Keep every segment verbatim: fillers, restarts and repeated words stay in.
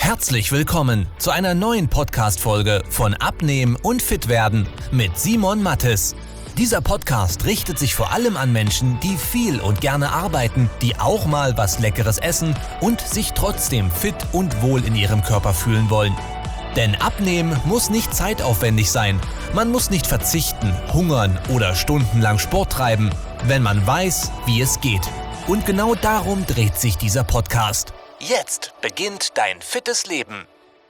Herzlich willkommen zu einer neuen Podcast-Folge von Abnehmen und Fitwerden mit Simon Mattes. Dieser Podcast richtet sich vor allem an Menschen, die viel und gerne arbeiten, die auch mal was Leckeres essen und sich trotzdem fit und wohl in ihrem Körper fühlen wollen. Denn Abnehmen muss nicht zeitaufwendig sein. Man muss nicht verzichten, hungern oder stundenlang Sport treiben, wenn man weiß, wie es geht. Und genau darum dreht sich dieser Podcast. Jetzt beginnt dein fittes Leben.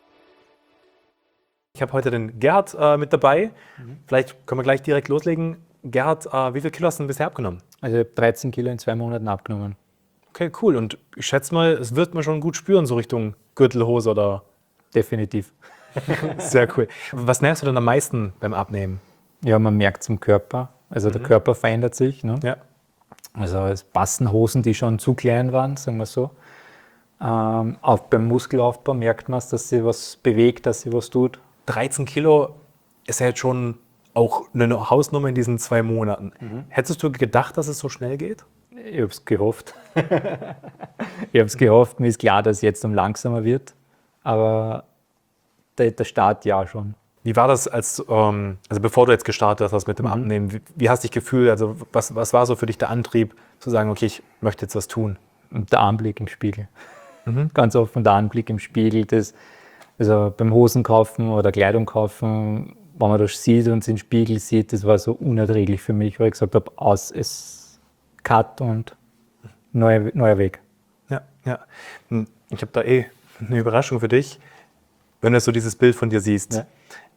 Ich habe heute den Gerhard äh, mit dabei. Mhm. Vielleicht können wir gleich direkt loslegen. Gerhard, äh, wie viel Kilo hast du denn bisher abgenommen? Also ich habe dreizehn Kilo in zwei Monaten abgenommen. Okay, cool. Und ich schätze mal, es wird man schon gut spüren, so Richtung Gürtelhose oder... Definitiv. Sehr cool. Was merkst du denn am meisten beim Abnehmen? Ja, man merkt es im Körper. Also mhm. der Körper verändert sich. Ne? Ja. Also es passen Hosen, die schon zu klein waren, sagen wir so. Ähm, auch beim Muskelaufbau merkt man es, dass sie was bewegt, dass sie was tut. dreizehn Kilo ist ja jetzt schon auch eine Hausnummer in diesen zwei Monaten. Mhm. Hättest du gedacht, dass es so schnell geht? Ich habe es gehofft. ich habe es gehofft. Mir ist klar, dass es jetzt um langsamer wird. Aber der, der Start ja schon. Wie war das, als, ähm, also bevor du jetzt gestartet hast mit dem mhm. Abnehmen? Wie, wie hast du dich gefühlt? Also was, was war so für dich der Antrieb, zu sagen, okay, ich möchte jetzt was tun? Und der Anblick im Spiegel. Mhm. Ganz offen der Anblick im Spiegel. Das, also beim Hosen kaufen oder Kleidung kaufen, wenn man das sieht und es im Spiegel sieht, das war so unerträglich für mich, weil ich gesagt habe, aus, es Cut und neuer, neuer Weg. Ja, ja. Ich habe da eh eine Überraschung für dich, wenn du so dieses Bild von dir siehst. Ja.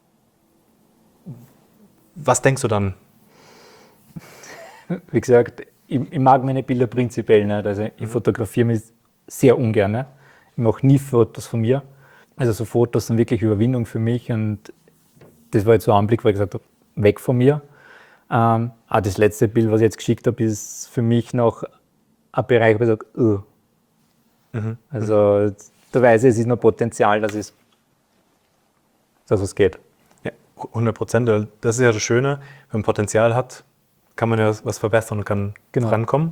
Was denkst du dann? Wie gesagt, ich, ich mag meine Bilder prinzipiell nicht. Also ich fotografiere mich sehr ungern. Ne? Ich mache nie Fotos von mir. Also so Fotos sind wirklich Überwindung für mich. Und das war jetzt so ein Anblick, wo ich gesagt habe, weg von mir. Ähm, auch das letzte Bild, was ich jetzt geschickt habe, ist für mich noch ein Bereich, wo ich sage, uh. mhm. Also da weiß ich, es ist noch Potenzial, dass es, dass es geht. Ja, hundert Prozent. Das ist ja das Schöne, wenn man Potenzial hat, kann man ja was verbessern und kann genau. rankommen.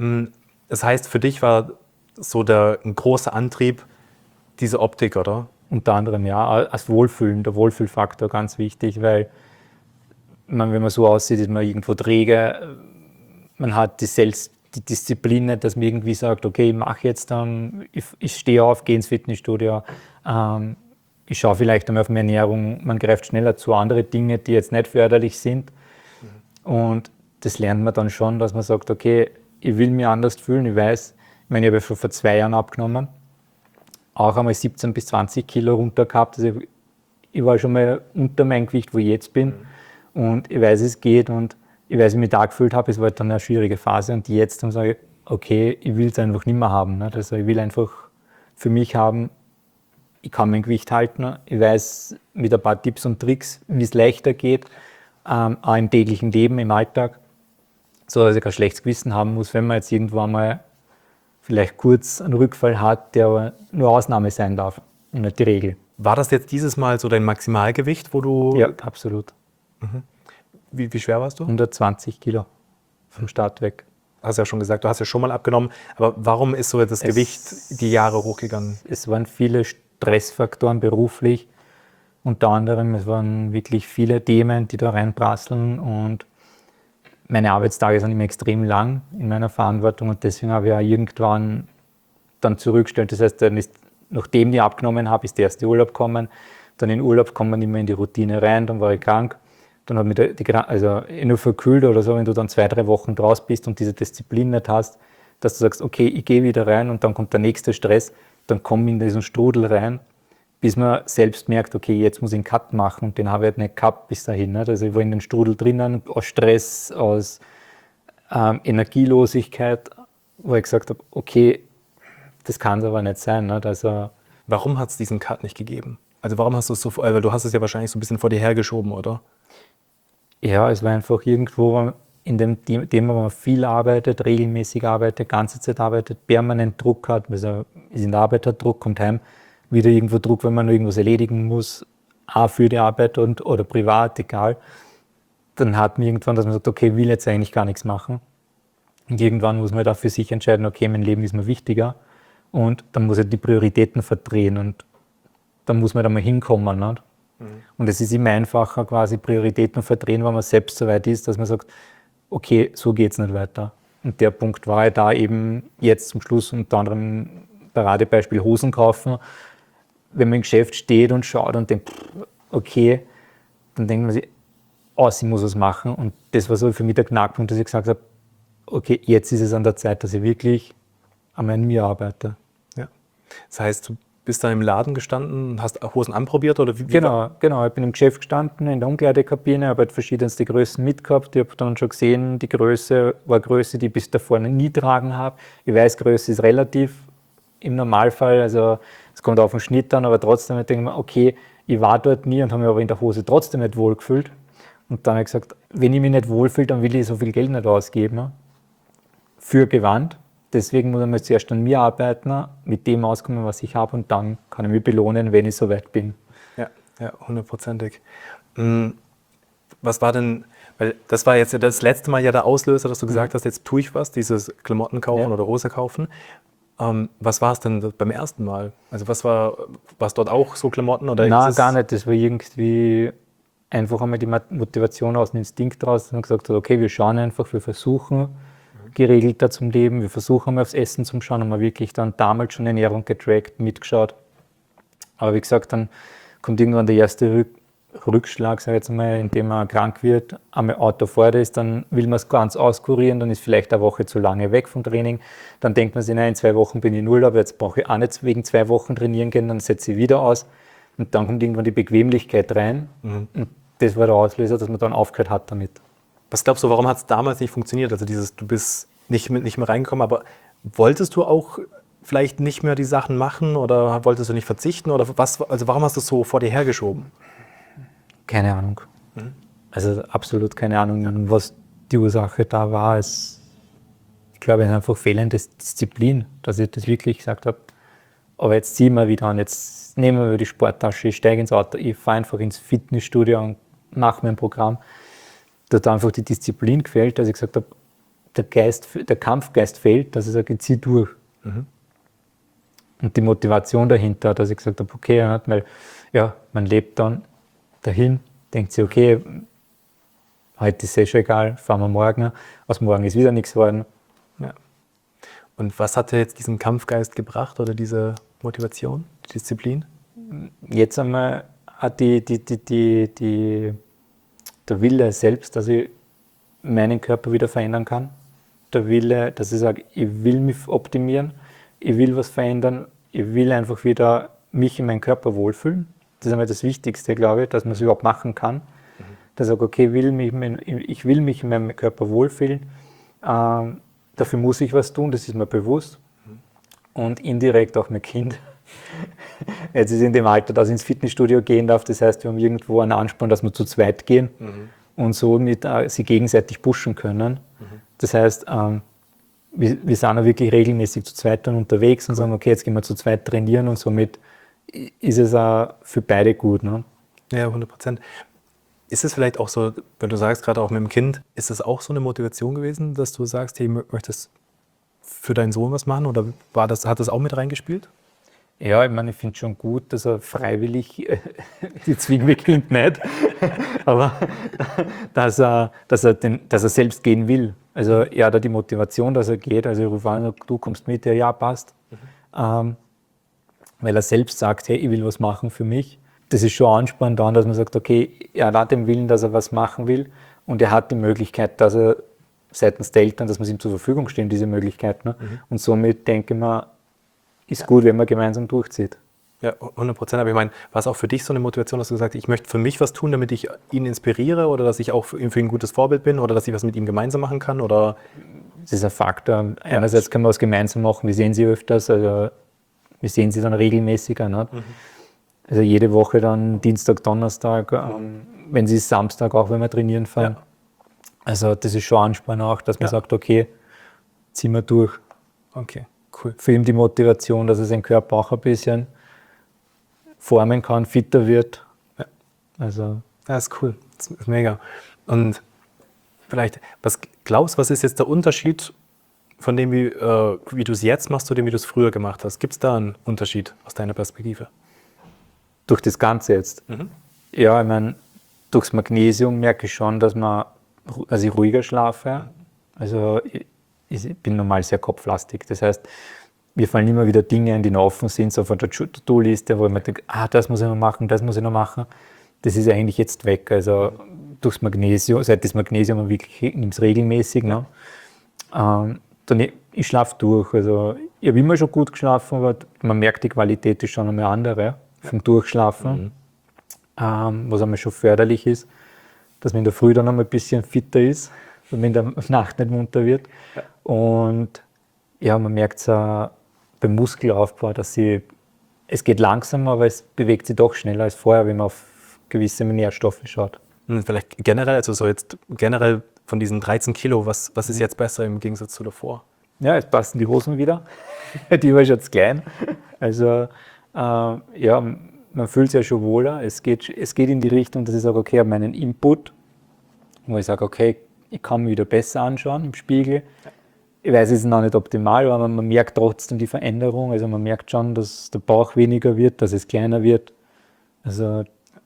Das heißt, für dich war so der, ein großer Antrieb diese Optik, oder? Unter anderem, ja, als Wohlfühlen, der Wohlfühlfaktor ganz wichtig, weil man, wenn man so aussieht, ist man irgendwo träge. Man hat die, Selbst, die Disziplin nicht, dass man irgendwie sagt, okay, ich mache jetzt dann, ich, ich stehe auf, gehe ins Fitnessstudio, ähm, ich schaue vielleicht einmal auf meine Ernährung, man greift schneller zu andere Dinge, die jetzt nicht förderlich sind. Mhm. Und das lernt man dann schon, dass man sagt, okay, ich will mich anders fühlen. Ich weiß, ich meine, ich habe ja schon vor zwei Jahren abgenommen, auch einmal siebzehn bis zwanzig Kilo runter gehabt. Also ich war schon mal unter meinem Gewicht, wo ich jetzt bin. Mhm. Und ich weiß, es geht und ich weiß, wie ich mich da gefühlt habe. Es war dann eine schwierige Phase. Und jetzt dann sage ich, okay, ich will es einfach nicht mehr haben. Ne? Also ich will einfach für mich haben, ich kann mein Gewicht halten. Ich weiß mit ein paar Tipps und Tricks, wie es leichter geht, ähm, auch im täglichen Leben, im Alltag, so dass ich kein schlechtes Gewissen haben muss, wenn man jetzt irgendwo mal vielleicht kurz einen Rückfall hat, der aber nur Ausnahme sein darf und nicht die Regel. War das jetzt dieses Mal so dein Maximalgewicht, wo du... Ja, absolut. Mhm. Wie, wie schwer warst du? hundertzwanzig Kilo vom Start weg. Hast ja schon gesagt, du hast ja schon mal abgenommen, aber warum ist so das es, Gewicht die Jahre hochgegangen? Es waren viele Stressfaktoren beruflich, unter anderem, es waren wirklich viele Themen, die da reinprasseln und meine Arbeitstage sind immer extrem lang in meiner Verantwortung und deswegen habe ich auch irgendwann dann zurückgestellt. Das heißt, dann ist, nachdem ich abgenommen habe, ist der erste Urlaub gekommen. Dann in Urlaub kommt man immer in die Routine rein, dann war ich krank. Dann hat mich die, die, also nur verkühlt oder so, wenn du dann zwei, drei Wochen draus bist und diese Disziplin nicht hast, dass du sagst, okay, ich gehe wieder rein und dann kommt der nächste Stress, dann komme ich in diesen Strudel rein, bis man selbst merkt, okay, jetzt muss ich einen Cut machen und den habe ich halt nicht gehabt bis dahin. Nicht? Also ich war in den Strudel drinnen, aus Stress, aus ähm, Energielosigkeit, wo ich gesagt habe, okay, das kann es aber nicht sein. Nicht? Also, warum hat es diesen Cut nicht gegeben? Also warum hast du es so, weil du hast es ja wahrscheinlich so ein bisschen vor dir hergeschoben, oder? Ja, es war einfach irgendwo in dem Thema, wo man viel arbeitet, regelmäßig arbeitet, ganze Zeit arbeitet, permanent Druck hat, also ist in der Arbeit hat Druck, kommt heim, wieder irgendwo Druck, wenn man noch irgendwas erledigen muss, auch für die Arbeit und, oder privat, egal. Dann hat man irgendwann, dass man sagt, okay, ich will jetzt eigentlich gar nichts machen. Und irgendwann muss man da für sich entscheiden, okay, mein Leben ist mir wichtiger und dann muss ich die Prioritäten verdrehen. Und dann muss man da mal hinkommen. Nicht? Mhm. Und es ist immer einfacher, quasi Prioritäten verdrehen, wenn man selbst so weit ist, dass man sagt, okay, so geht es nicht weiter. Und der Punkt war ja da eben jetzt zum Schluss unter anderem Paradebeispiel Hosen kaufen. Wenn man im Geschäft steht und schaut und denkt, okay, dann denkt man sich, oh, ich muss was machen. Und das war so für mich der Knackpunkt, dass ich gesagt habe, okay, jetzt ist es an der Zeit, dass ich wirklich an mir arbeite. Ja. Das heißt, du bist dann im Laden gestanden und hast Hosen anprobiert? Oder wie, wie genau, genau, ich bin im Geschäft gestanden, in der Umkleidekabine, habe halt verschiedenste Größen mitgehabt. Ich habe dann schon gesehen, die Größe war Größe, die ich bis davor noch nie tragen habe. Ich weiß, Größe ist relativ im Normalfall, also es kommt auf den Schnitt an, aber trotzdem denke ich mir, okay, ich war dort nie und habe mich aber in der Hose trotzdem nicht wohlgefühlt. Und dann habe ich gesagt, wenn ich mich nicht wohlfühle, dann will ich so viel Geld nicht ausgeben für Gewand. Deswegen muss ich mal zuerst an mir arbeiten, mit dem auskommen, was ich habe, und dann kann ich mich belohnen, wenn ich so weit bin. Ja, ja, hundertprozentig. Was war denn, weil das war jetzt das letzte Mal ja der Auslöser, dass du gesagt hast, jetzt tue ich was, dieses Klamotten kaufen ja. oder Hose kaufen. Ähm, was war es denn beim ersten Mal? Also was war, war es dort auch so Klamotten? Oder Nein, gar nicht. Das war irgendwie einfach einmal die Motivation aus dem Instinkt raus, dass man gesagt hat, okay, wir schauen einfach, wir versuchen geregelter zum Leben, wir versuchen mal aufs Essen zu schauen, haben wir wirklich dann damals schon Ernährung getrackt, mitgeschaut. Aber wie gesagt, dann kommt irgendwann der erste Rück Rückschlag, sag ich jetzt mal, indem man krank wird, einmal Auto fährt ist, dann will man es ganz auskurieren, dann ist vielleicht eine Woche zu lange weg vom Training, dann denkt man sich, nein, in zwei Wochen bin ich in Urlaub, jetzt brauche ich auch nicht wegen zwei Wochen trainieren gehen, dann setze ich wieder aus und dann kommt irgendwann die Bequemlichkeit rein mhm. und das war der Auslöser, dass man dann aufgehört hat damit. Was glaubst du, warum hat es damals nicht funktioniert? Also dieses, du bist nicht, mit, nicht mehr reingekommen, aber wolltest du auch vielleicht nicht mehr die Sachen machen oder wolltest du nicht verzichten? Oder was, also warum hast du es so vor dir hergeschoben? Keine Ahnung. Mhm. Also absolut keine Ahnung, was die Ursache da war. Es, ich glaube, es ist einfach fehlende Disziplin, dass ich das wirklich gesagt habe. Aber jetzt ziehen wir wieder an, jetzt nehmen wir die Sporttasche, ich steige ins Auto, ich fahre einfach ins Fitnessstudio und mache mein Programm. Da hat einfach die Disziplin gefehlt, dass ich gesagt habe, der, Geist, der Kampfgeist fehlt, dass ich sage, ich ziehe durch. Mhm. Und die Motivation dahinter, dass ich gesagt habe, okay, weil ja, man lebt dann dahin, denkt sich, okay, heute ist es schon egal, fahren wir morgen, aus morgen ist wieder nichts geworden. Ja. Und was hat dir jetzt diesen Kampfgeist gebracht oder diese Motivation, die Disziplin? Jetzt einmal hat die, die, die, die, die der Wille selbst, dass ich meinen Körper wieder verändern kann. Der Wille, dass ich sage, ich will mich optimieren, ich will was verändern, ich will einfach wieder mich in meinem Körper wohlfühlen. Das ist einmal das Wichtigste, glaube ich, dass man es überhaupt machen kann. Mhm. Dass ich sage, okay, will mich, ich will mich in meinem Körper wohlfühlen, ähm, dafür muss ich was tun, das ist mir bewusst. Mhm. Und indirekt auch mein Kind. Jetzt ist in dem Alter, dass ich ins Fitnessstudio gehen darf, das heißt, wir haben irgendwo einen Ansporn, dass wir zu zweit gehen mhm. und so mit, äh, sie gegenseitig pushen können. Mhm. Das heißt, ähm, wir, wir sind auch wirklich regelmäßig zu zweit dann unterwegs und cool. sagen, okay, jetzt gehen wir zu zweit trainieren und somit ist es auch für beide gut. Ne? Ja, hundert Prozent. Ist es vielleicht auch so, wenn du sagst, gerade auch mit dem Kind, ist das auch so eine Motivation gewesen, dass du sagst, hey, möchtest für deinen Sohn was machen oder war das, hat das auch mit reingespielt? Ja, ich meine, ich finde es schon gut, dass er freiwillig, die zwingen wir Kind nicht, aber dass er, dass, er den, dass er selbst gehen will. Also er hat die Motivation, dass er geht, also ich rufe an, du kommst mit, ja, ja passt. Mhm. Ähm, weil er selbst sagt, hey, ich will was machen für mich. Das ist schon Ansporn dann, dass man sagt, okay, er hat den Willen, dass er was machen will und er hat die Möglichkeit, dass er seitens der Eltern, dass man ihm zur Verfügung stehen, diese Möglichkeit. Ne? Mhm. Und somit denke ich mir, ist gut, wenn man gemeinsam durchzieht. Ja, hundert Prozent. Aber ich meine, war es auch für dich so eine Motivation, dass du gesagt hast, ich möchte für mich was tun, damit ich ihn inspiriere oder dass ich auch für ihn, für ihn ein gutes Vorbild bin oder dass ich was mit ihm gemeinsam machen kann? Oder? Das ist ein Faktor. Einerseits können wir was gemeinsam machen, wir sehen sie öfters, also wir sehen sie dann regelmäßiger. Ne? Mhm. Also jede Woche dann Dienstag, Donnerstag, mhm. ähm, wenn sie ist Samstag auch, wenn wir trainieren fahren. Ja. Also das ist schon Ansporn auch, dass man ja. sagt, okay, ziehen wir durch. Okay. Cool. Für ihn die Motivation, dass er seinen Körper auch ein bisschen formen kann, fitter wird. Ja. Also, das ist cool. Das ist mega. Und vielleicht, was glaubst du, was ist jetzt der Unterschied von dem, wie, äh, wie du es jetzt machst, zu dem, wie du es früher gemacht hast? Gibt es da einen Unterschied aus deiner Perspektive? durch das Ganze jetzt. Mhm. Ja, ich meine, durchs Magnesium merke ich schon, dass, man, dass ich ruhiger schlafe. Also ich, ich bin normal sehr kopflastig. Das heißt, mir fallen immer wieder Dinge ein, die noch offen sind, so von der To-Do-Liste, wo ich mir denke, ah, das muss ich noch machen, das muss ich noch machen. Das ist eigentlich jetzt weg. Also durchs Magnesium, seit das Magnesium wirklich, ich nehme es regelmäßig. Ne? Ähm, dann, ich, ich schlafe durch. Also ich habe immer schon gut geschlafen, aber man merkt, die Qualität ist schon einmal andere vom Durchschlafen. Mhm. Ähm, was einmal schon förderlich ist, dass man in der Früh dann einmal ein bisschen fitter ist, wenn man in der Nacht nicht munter wird. Ja. Und ja, man merkt es auch beim Muskelaufbau, dass sie, es geht langsamer, aber es bewegt sich doch schneller als vorher, wenn man auf gewisse Nährstoffe schaut. Vielleicht generell, also so jetzt generell von diesen dreizehn Kilo, was, was ist jetzt besser im Gegensatz zu davor? Ja, jetzt passen die Hosen wieder. Die war schon zu klein. Also äh, ja, man fühlt sich ja schon wohler. Es geht, es geht in die Richtung, dass ich sage, okay, ich habe meinen Input, wo ich sage, okay, ich kann mich wieder besser anschauen im Spiegel. Ich weiß, es ist noch nicht optimal, aber man merkt trotzdem die Veränderung. Also man merkt schon, dass der Bauch weniger wird, dass es kleiner wird. Also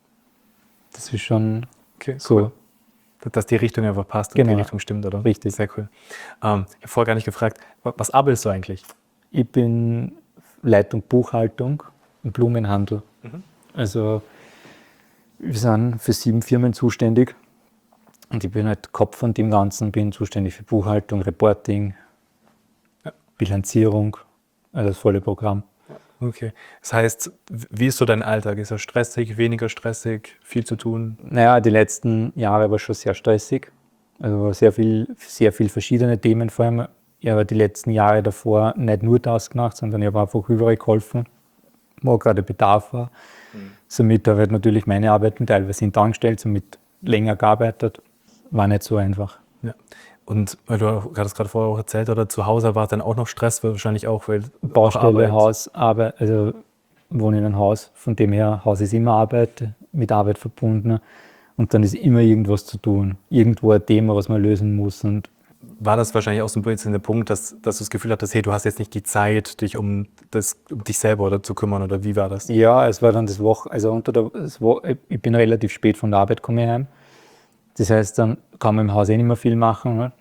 das ist schon okay, so. Cool. Dass die Richtung einfach passt und genau. Die Richtung stimmt, oder? Richtig. Sehr cool. Ähm, ich habe vorher gar nicht gefragt, was arbeitest du eigentlich? Ich bin Leitung Buchhaltung im Blumenhandel. Mhm. Also wir sind für sieben Firmen zuständig und ich bin halt Kopf von dem Ganzen, bin zuständig für Buchhaltung, Reporting, ja. Bilanzierung, also das volle Programm. Okay. Das heißt, wie ist so dein Alltag? Ist er stressig, weniger stressig, viel zu tun? Naja, die letzten Jahre war schon sehr stressig. Also sehr viel, sehr viel verschiedene Themen vor allem. Ich habe die letzten Jahre davor nicht nur das gemacht, sondern ich habe einfach überall geholfen, wo gerade Bedarf war. Mhm. Somit habe ich natürlich meine Arbeiten teilweise hintangestellt, somit länger gearbeitet. War nicht so einfach. Ja. Und weil du hast gerade vorher auch erzählt, oder zu Hause war dann auch noch Stress, wahrscheinlich auch, weil Baustelle, Haus, Arbeit, also wohne in einem Haus, von dem her, Haus ist immer Arbeit, mit Arbeit verbunden und dann ist immer irgendwas zu tun, irgendwo ein Thema, was man lösen muss. Und war das wahrscheinlich auch so ein bisschen der Punkt, dass, dass du das Gefühl hattest, hey, du hast jetzt nicht die Zeit, dich um, das, um dich selber oder zu kümmern, oder wie war das? Ja, es war dann das Woche, also unter der, das Wo- ich bin relativ spät von der Arbeit gekommen heim. Das heißt, dann kann man im Haus eh nicht mehr viel machen. Ne?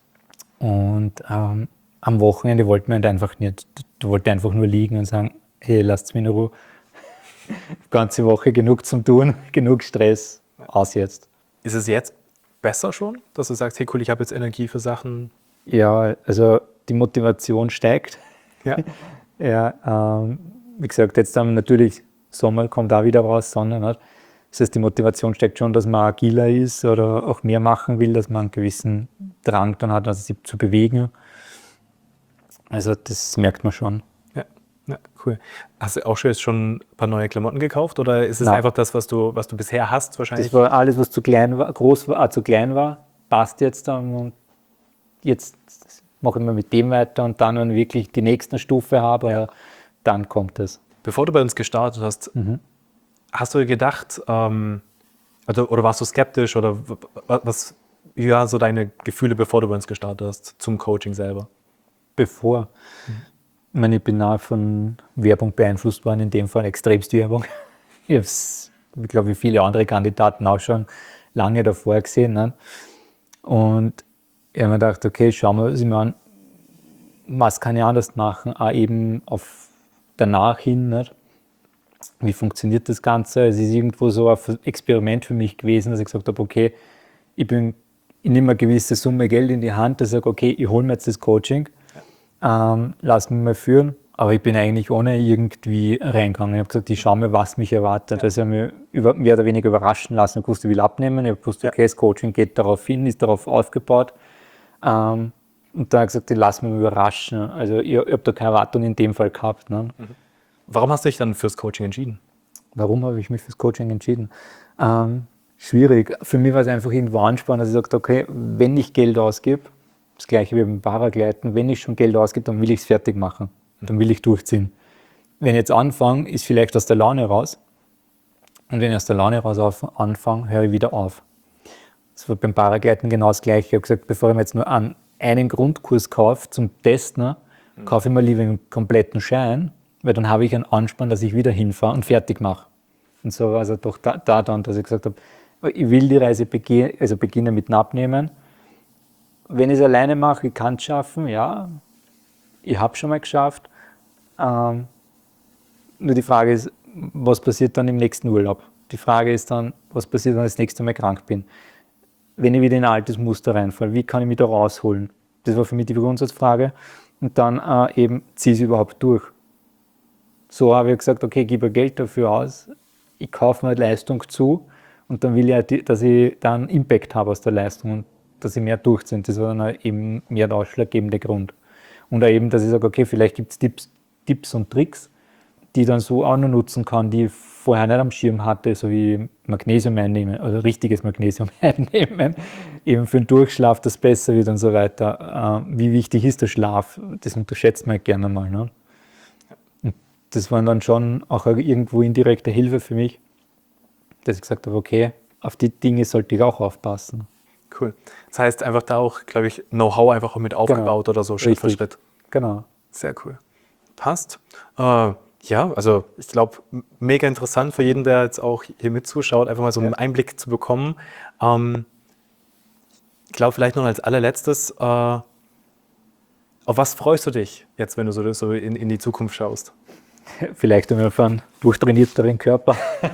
Und ähm, am Wochenende wollte man einfach nicht, du wolltest einfach nur liegen und sagen, hey, lasst mich in Ruhe. Die ganze Woche genug zum Tun, genug Stress, aus jetzt. Ist es jetzt besser schon, dass du sagst, hey cool, ich habe jetzt Energie für Sachen? Ja, also die Motivation steigt. Ja. ja ähm, wie gesagt, jetzt haben wir natürlich, Sommer kommt auch wieder raus, Sonne. Nicht? Das heißt, die Motivation steckt schon, dass man agiler ist oder auch mehr machen will, dass man einen gewissen Drang dann hat, also sich zu bewegen. Also das merkt man schon. Ja, ja, cool. Hast du auch schon jetzt schon ein paar neue Klamotten gekauft oder ist es Nein. einfach das, was du, was du bisher hast wahrscheinlich? Das war alles, was zu klein war, groß war, äh, zu klein war, passt jetzt dann und jetzt mache ich mal mit dem weiter und dann, wenn ich wirklich die nächste Stufe habe, ja. dann kommt es. Bevor du bei uns gestartet hast, mhm. hast du dir gedacht, ähm, oder, oder warst du skeptisch oder was, wie waren so deine Gefühle, bevor du bei uns gestartet hast, zum Coaching selber? Bevor. Mhm. Ich meine, ich bin auch von Werbung beeinflusst worden, in dem Fall extremst Werbung. Ich habe es, ich glaube, wie viele andere Kandidaten auch schon lange davor gesehen. Ne? Und ich habe mir gedacht, okay, schauen wir uns mal an, was kann ich anders machen, auch eben auf danach hin. Nicht? Wie funktioniert das Ganze? Es ist irgendwo so ein Experiment für mich gewesen, dass ich gesagt habe, okay, ich, bin, ich nehme eine gewisse Summe Geld in die Hand, dass ich sage, okay, ich hole mir jetzt das Coaching, ähm, lass mich mal führen, aber ich bin eigentlich ohne irgendwie reingegangen. Ich habe gesagt, ich schaue mir, was mich erwartet. Ja. Also ich habe mich über, mehr oder weniger überraschen lassen. Ich wusste, ich will abnehmen. Ich wusste, okay, das Coaching geht darauf hin, ist darauf aufgebaut. Ähm, und dann habe ich gesagt, ich lasse mich überraschen. Also ich, ich habe da keine Erwartung in dem Fall gehabt. Ne? Mhm. Warum hast du dich dann fürs Coaching entschieden? Warum habe ich mich fürs Coaching entschieden? Ähm, schwierig. Für mich war es einfach irgendwo anspannend, dass ich sagte, okay, wenn ich Geld ausgebe, das gleiche wie beim Paragleiten, wenn ich schon Geld ausgebe, dann will ich es fertig machen. Dann will ich durchziehen. Wenn ich jetzt anfange, ist vielleicht aus der Laune raus. Und wenn ich aus der Laune raus auf, anfange, höre ich wieder auf. Das war beim Paragleiten genau das Gleiche. Ich habe gesagt, bevor ich mir jetzt nur einen, einen Grundkurs kaufe zum Testen, mhm. kaufe ich mir lieber einen kompletten Schein, weil dann habe ich einen Anspann, dass ich wieder hinfahre und fertig mache. Und so war es doch da, da dann, dass ich gesagt habe, ich will die Reise begehen, also beginnen mit dem Abnehmen. Wenn ich es alleine mache, ich kann es schaffen, ja. Ich habe schon mal geschafft. Ähm, nur die Frage ist, was passiert dann im nächsten Urlaub? Die Frage ist dann, was passiert, wenn ich das nächste Mal krank bin? Wenn ich wieder in ein altes Muster reinfalle, wie kann ich mich da rausholen? Das war für mich die Grundsatzfrage. Und dann äh, eben, ziehe ich es überhaupt durch? So habe ich gesagt, okay, ich gebe Geld dafür aus, ich kaufe mir Leistung zu und dann will ich, dass ich dann Impact habe aus der Leistung und dass ich mehr durchziehe. Das war dann eben mehr der ausschlaggebende Grund. Und auch eben, dass ich sage, okay, vielleicht gibt es Tipps, Tipps und Tricks, die ich dann so auch noch nutzen kann, die ich vorher nicht am Schirm hatte, so wie Magnesium einnehmen, also richtiges Magnesium einnehmen, eben für den Durchschlaf, das besser wird und so weiter. Wie wichtig ist der Schlaf? Das unterschätzt man gerne mal. Ne? Und das war dann schon auch irgendwo indirekte Hilfe für mich, dass ich gesagt habe, okay, auf die Dinge sollte ich auch aufpassen. Cool. Das heißt einfach da auch, glaube ich, Know-how einfach auch mit aufgebaut genau. oder so, Schritt Richtig. für Schritt. Genau. Sehr cool. Passt. Äh, ja, also ich glaube, mega interessant für jeden, der jetzt auch hier mitzuschaut, einfach mal so einen ja. Einblick zu bekommen. Ähm, ich glaube, vielleicht noch als allerletztes, äh, auf was freust du dich jetzt, wenn du so, so in, in die Zukunft schaust? Vielleicht auf einen durchtrainierteren Körper.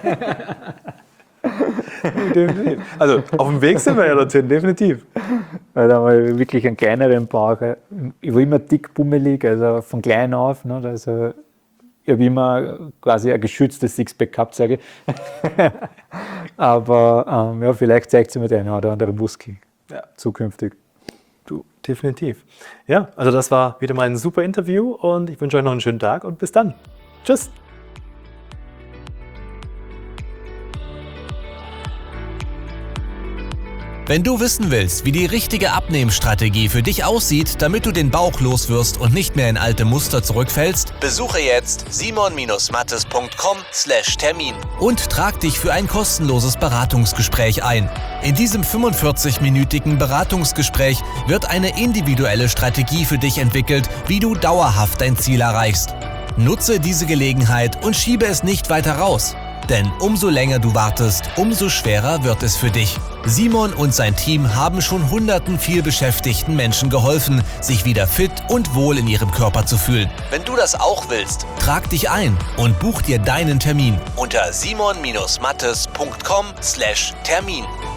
Also auf dem Weg sind wir ja dorthin, definitiv. Weil da mal wirklich einen kleineren Bauch. Ich war immer dick, bummelig, also von klein auf. Ne, also ich habe immer quasi ein geschütztes Sixpack gehabt, sage ich. Aber ähm, ja, vielleicht zeigt sich mir der eine oder andere Muskel ja. zukünftig. Du, definitiv. Ja, also das war wieder mal ein super Interview und ich wünsche euch noch einen schönen Tag und bis dann. Tschüss. Wenn du wissen willst, wie die richtige Abnehmstrategie für dich aussieht, damit du den Bauch loswirst und nicht mehr in alte Muster zurückfällst, besuche jetzt simon mattes punkt com slash Termin und trag dich für ein kostenloses Beratungsgespräch ein. In diesem fünfundvierzig-minütigen Beratungsgespräch wird eine individuelle Strategie für dich entwickelt, wie du dauerhaft dein Ziel erreichst. Nutze diese Gelegenheit und schiebe es nicht weiter raus. Denn umso länger du wartest, umso schwerer wird es für dich. Simon und sein Team haben schon hunderten vielbeschäftigten Menschen geholfen, sich wieder fit und wohl in ihrem Körper zu fühlen. Wenn du das auch willst, trag dich ein und buch dir deinen Termin unter simon mattes punkt com slash Termin.